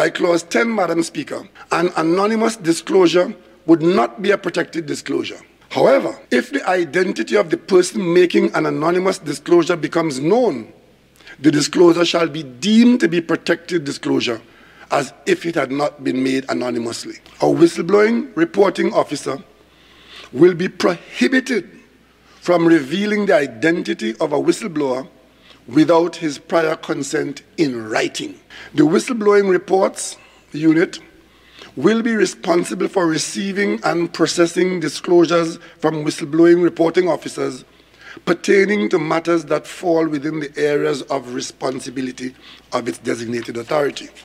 By Clause 10, Madam Speaker, an anonymous disclosure would not be a protected disclosure. However, if the identity of the person making an anonymous disclosure becomes known, the disclosure shall be deemed to be protected disclosure as if it had not been made anonymously. A whistleblowing reporting officer will be prohibited from revealing the identity of a whistleblower without his prior consent in writing. The Whistleblowing Reports Unit will be responsible for receiving and processing disclosures from whistleblowing reporting officers pertaining to matters that fall within the areas of responsibility of its designated authority.